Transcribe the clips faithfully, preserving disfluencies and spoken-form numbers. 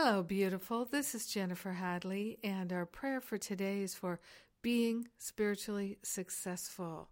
Hello, beautiful. This is Jennifer Hadley, and our prayer for today is for being spiritually successful.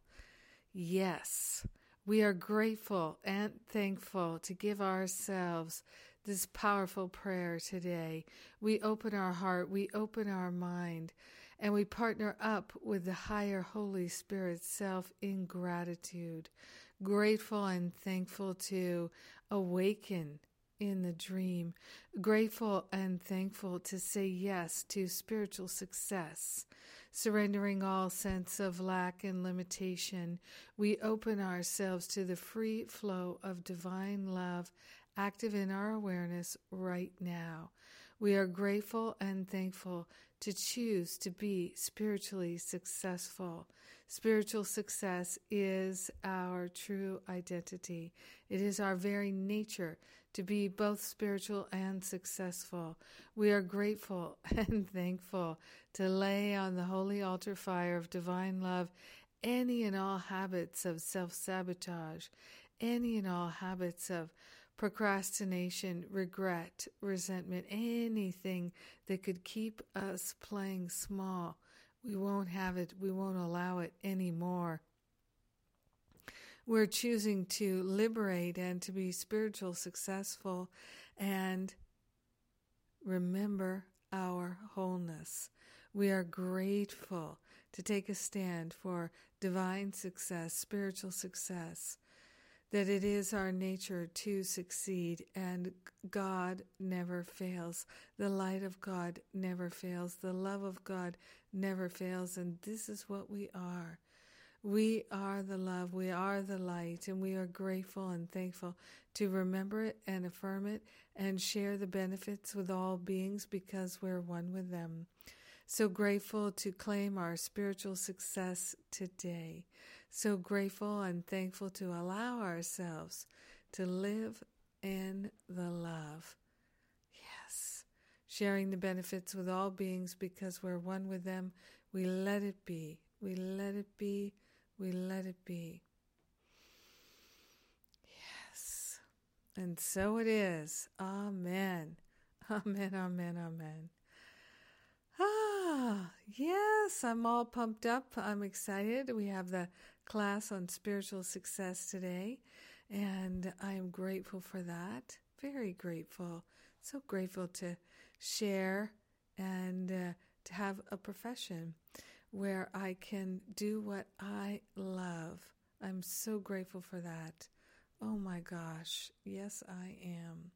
Yes, we are grateful and thankful to give ourselves this powerful prayer today. We open our heart, we open our mind, and we partner up with the higher Holy Spirit self in gratitude, grateful and thankful to awaken in the dream, grateful and thankful to say yes to spiritual success, surrendering all sense of lack and limitation. We open ourselves to the free flow of divine love active in our awareness right now. We are grateful and thankful to choose to be spiritually successful. Spiritual success is our true identity. It is our very nature to be both spiritual and successful. We are grateful and thankful to lay on the holy altar fire of divine love any and all habits of self-sabotage, any and all habits of procrastination, regret, resentment, anything that could keep us playing small. We won't have it. We won't allow it anymore. We're choosing to liberate and to be spiritual successful and remember our wholeness. We are grateful to take a stand for divine success, spiritual success, that it is our nature to succeed, and God never fails. The light of God never fails. The love of God never fails, and this is what we are. We are the love, we are the light, and we are grateful and thankful to remember it and affirm it and share the benefits with all beings because we're one with them. So grateful to claim our spiritual success today. So grateful and thankful to allow ourselves to live in the love. Yes, sharing the benefits with all beings because we're one with them. We let it be. We let it be. We let it be. Yes. And so it is. Amen. Amen, amen, amen. Ah, yes, I'm all pumped up. I'm excited. We have the class on spiritual success today, and I'm grateful for that. Very grateful. So grateful to share and uh, to have a profession where I can do what I love. I'm so grateful for that. Oh my gosh. Yes, I am.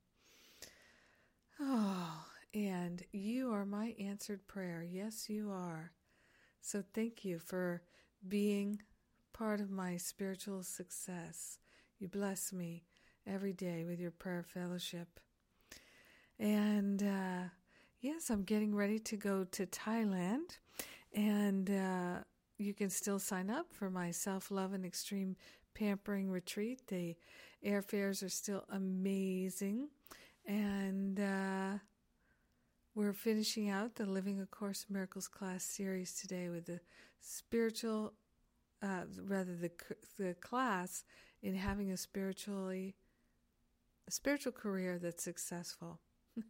Oh, and you are my answered prayer. Yes, you are. So thank you for being part of my spiritual success. You bless me every day with your prayer fellowship. And uh, yes, I'm getting ready to go to Thailand. And uh, you can still sign up for my self-love and extreme pampering retreat. The airfares are still amazing. And uh, we're finishing out the Living A Course in Miracles class series today with the spiritual, uh, rather the the class in having a spiritually, a spiritual career that's successful.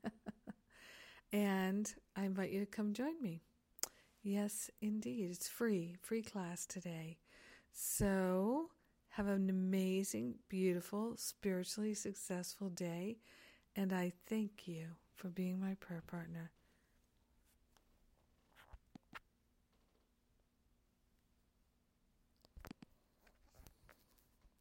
And I invite you to come join me. Yes, indeed. It's free, free class today. So have an amazing, beautiful, spiritually successful day. And I thank you for being my prayer partner.